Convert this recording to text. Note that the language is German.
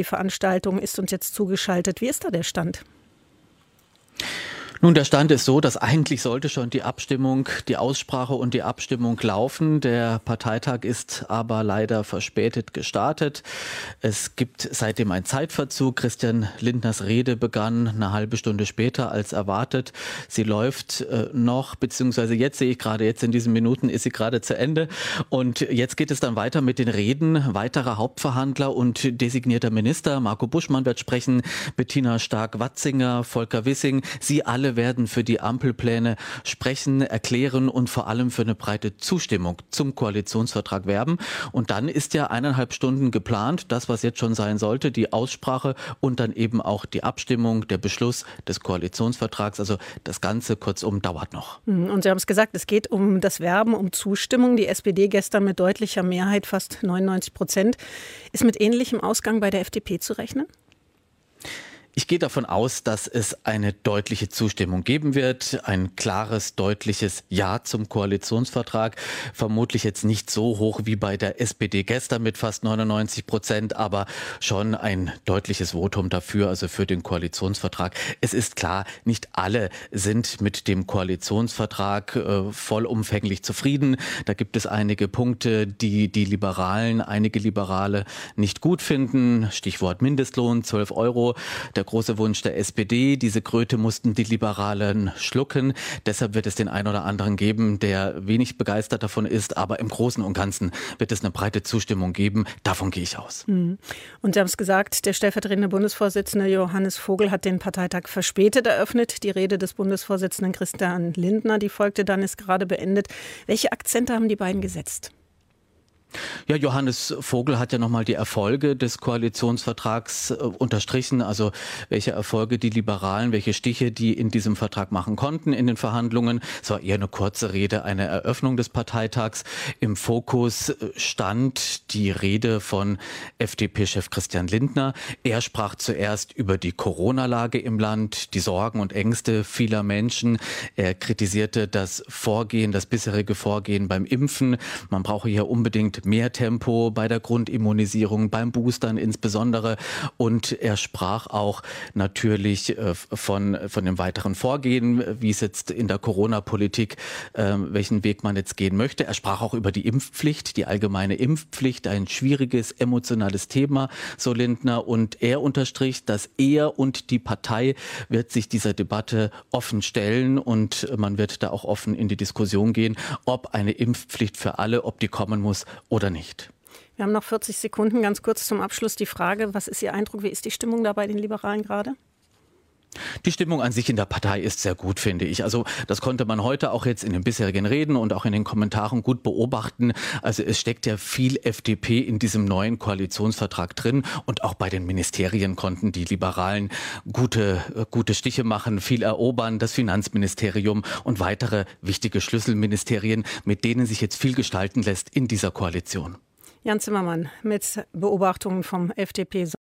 FDP-Veranstaltung, ist uns jetzt zugeschaltet. Wie ist da der Stand? Nun, der Stand ist so, dass eigentlich sollte schon die Aussprache und die Abstimmung laufen. Der Parteitag ist aber leider verspätet gestartet. Es gibt seitdem einen Zeitverzug. Christian Lindners Rede begann eine halbe Stunde später als erwartet. Sie läuft noch, beziehungsweise jetzt sehe ich gerade, jetzt in diesen Minuten ist sie gerade zu Ende. Und jetzt geht es dann weiter mit den Reden weiterer Hauptverhandler und designierter Minister. Marco Buschmann wird sprechen, Bettina Stark-Watzinger, Volker Wissing. Sie alle werden für die Ampelpläne sprechen, erklären und vor allem für eine breite Zustimmung zum Koalitionsvertrag werben. Und dann ist ja 1,5 Stunden geplant, das, was jetzt schon sein sollte, die Aussprache und dann eben auch die Abstimmung, der Beschluss des Koalitionsvertrags. Also das Ganze kurzum dauert noch. Und Sie haben es gesagt, es geht um das Werben, um Zustimmung. Die SPD gestern mit deutlicher Mehrheit, fast 99%. Ist mit ähnlichem Ausgang bei der FDP zu rechnen? Ich gehe davon aus, dass es eine deutliche Zustimmung geben wird. Ein klares, deutliches Ja zum Koalitionsvertrag. Vermutlich jetzt nicht so hoch wie bei der SPD gestern mit fast 99%, aber schon ein deutliches Votum dafür, also für den Koalitionsvertrag. Es ist klar, nicht alle sind mit dem Koalitionsvertrag vollumfänglich zufrieden. Da gibt es einige Punkte, die einige Liberale nicht gut finden. Stichwort Mindestlohn, 12 €. Der große Wunsch der SPD. Diese Kröte mussten die Liberalen schlucken. Deshalb wird es den einen oder anderen geben, der wenig begeistert davon ist. Aber im Großen und Ganzen wird es eine breite Zustimmung geben. Davon gehe ich aus. Und Sie haben es gesagt, der stellvertretende Bundesvorsitzende Johannes Vogel hat den Parteitag verspätet eröffnet. Die Rede des Bundesvorsitzenden Christian Lindner, die folgte dann, ist gerade beendet. Welche Akzente haben die beiden gesetzt? Ja, Johannes Vogel hat ja nochmal die Erfolge des Koalitionsvertrags unterstrichen, also welche Erfolge die Liberalen, welche Stiche die in diesem Vertrag machen konnten in den Verhandlungen. Es war eher eine kurze Rede, eine Eröffnung des Parteitags. Im Fokus stand die Rede von FDP-Chef Christian Lindner. Er sprach zuerst über die Corona-Lage im Land, die Sorgen und Ängste vieler Menschen. Er kritisierte das bisherige Vorgehen beim Impfen. Man brauche hier unbedingt mehr Tempo bei der Grundimmunisierung, beim Boostern insbesondere. Und er sprach auch natürlich von dem weiteren Vorgehen, wie es jetzt in der Corona-Politik, welchen Weg man jetzt gehen möchte. Er sprach auch über die Impfpflicht, die allgemeine Impfpflicht, ein schwieriges, emotionales Thema, so Lindner. Und er unterstrich, dass er und die Partei wird sich dieser Debatte offen stellen und man wird da auch offen in die Diskussion gehen, ob eine Impfpflicht für alle, ob die kommen muss oder nicht. Wir haben noch 40 Sekunden, ganz kurz zum Abschluss die Frage, was ist Ihr Eindruck, wie ist die Stimmung da bei den Liberalen gerade? Die Stimmung an sich in der Partei ist sehr gut, finde ich. Also das konnte man heute auch jetzt in den bisherigen Reden und auch in den Kommentaren gut beobachten. Also es steckt ja viel FDP in diesem neuen Koalitionsvertrag drin und auch bei den Ministerien konnten die Liberalen gute Stiche machen, viel erobern, das Finanzministerium und weitere wichtige Schlüsselministerien, mit denen sich jetzt viel gestalten lässt in dieser Koalition. Jan Zimmermann mit Beobachtungen vom FDP